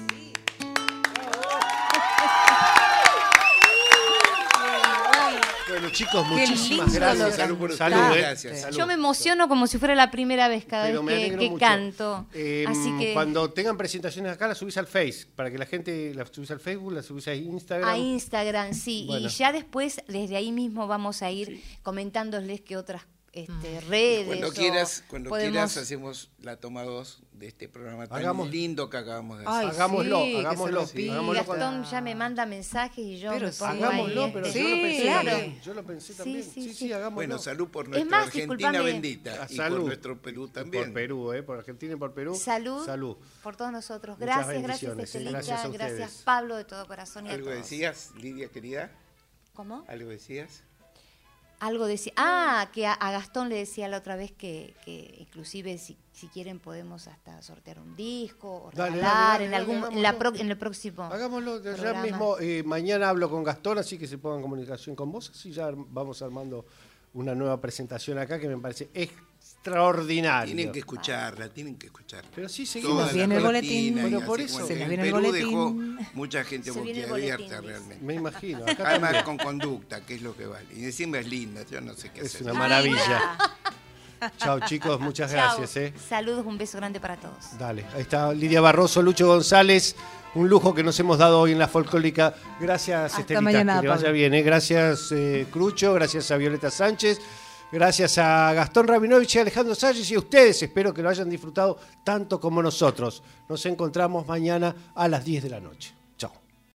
Bueno, chicos, Qué muchísimas lindo gracias. lo Salud por Salud, ustedes. eh. Gracias. Salud. Yo me emociono como si fuera la primera vez cada Pero me vez que, alegro que mucho. canto. Eh, Así que Cuando tengan presentaciones acá, las subís al Face, para que la gente las subís al Facebook, las subís a Instagram. a Instagram, sí. Bueno. Y ya después, desde ahí mismo, vamos a ir comentándoles que otras este, redes. Cuando o quieras, cuando podemos- quieras hacemos la toma dos de este programa tan Hagamos- lindo que acabamos de hacer. Ay, Hagámoslo, sí, que se hagámoslo, lo pida. hagámoslo Y con- Gastón ya me manda mensajes y yo Pero me sí. pongo Hagámoslo, ahí, pero este, yo lo pensé claro. también. Yo lo pensé Sí, también. sí, Sí, sí, sí. hagámoslo. Bueno, salud por Es nuestra más, Argentina discúlpame. bendita y Salud. por nuestro Perú también. Por Perú, ¿eh? Por Argentina y por Perú. Salud, Salud. por todos nosotros. Muchas Gracias, gracias bendiciones, ¿eh? Estelita, Gracias a gracias, ustedes. Pablo, de todo corazón, y a ¿Algo todos. decías, Lidia querida? ¿Cómo? ¿Algo decías? Algo decía, ah, que a, a Gastón le decía la otra vez que, que inclusive si, si quieren podemos hasta sortear un disco o Dale, regalar dale, dale, en dale, algún hagámoslo. en, la pro- en el próximo Hagámoslo ya programa. mismo. eh, mañana hablo con Gastón, así que se pongan en comunicación con vos. Así ya vamos armando una nueva presentación acá que me parece extraordinaria. Tienen que escucharla, tienen que escucharla. Pero sí, Toda seguimos. la viene el rutina boletín. y Bueno, así por como eso. que Se nos en viene el Perú boletín. dejó mucha gente Se viene el boquiabierta boletín, realmente. Me imagino. Acá Además también. con conducta, que es lo que vale. Y encima es linda, yo no sé qué Es hacer. una maravilla. Chao, chicos, muchas Chao. gracias. ¿eh? Saludos, un beso grande para todos. Dale, ahí está Lidia Barroso, Lucho González. Un lujo que nos hemos dado hoy en la folclórica. Gracias, Hasta Estelita, mañana, que le vaya Pablo. bien. ¿eh? Gracias, eh, Crucho. Gracias a Violeta Sánchez. Gracias a Gastón Rabinovich y a Alejandro Salles y a ustedes. Espero que lo hayan disfrutado tanto como nosotros. Nos encontramos mañana a las diez de la noche.